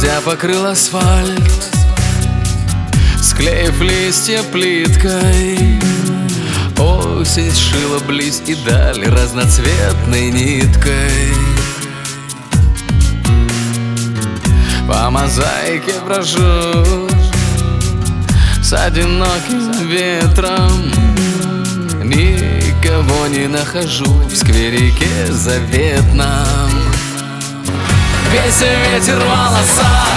дождя покрыл асфальт, склеив листья плиткой. Осень сшила близь и даль разноцветной ниткой. По мозаике брожу с одиноким ветром. Никого не нахожу в скверике заветном. Весь ветер в волосах,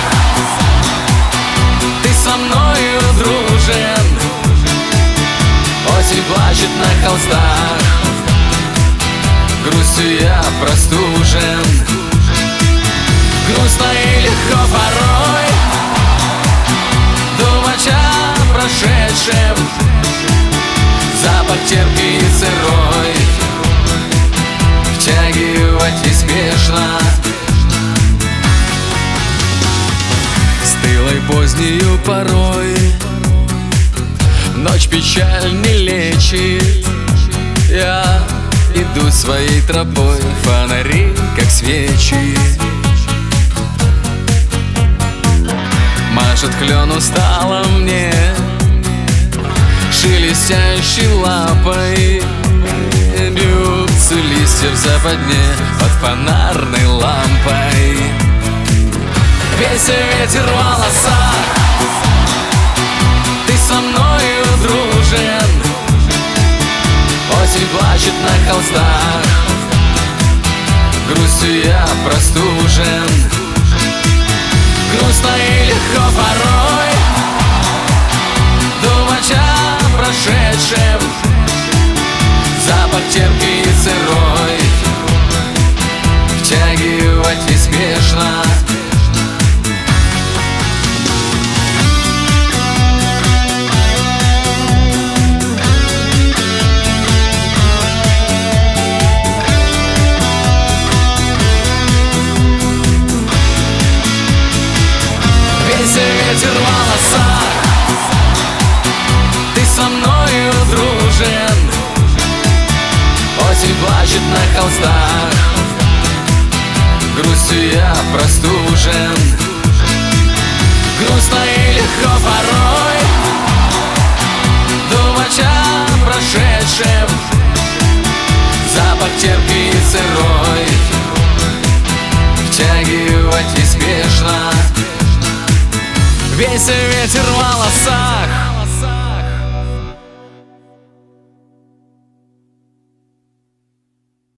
ты со мною дружен. Осень плачет на холстах, грустью я простужен. Грустно и легко порой думать о прошедшем. Запах терпкий и сырой втягивать неспешно. Стылой позднею порой ночь печаль не лечит. Я иду своей тропой, фонари как свечи. Машет клен устало мне шелестящей лапой. Бьются листья в западне под фонарной лампой. Весь ветер в волосах, ты со мною дружен. Осень плачет на холстах, грустью я простужен. Грустно и легко порой думать о прошедшем. Запах терпкий и сырой втягивать неспешно. Ветер в волосах, ты со мною дружен. Осень плачет на холстах, грустью я простужен. Грустно и легко порой думать о прошедшем. Запах терпкий и сырой втягивать неспешно. Весь ветер в волосах,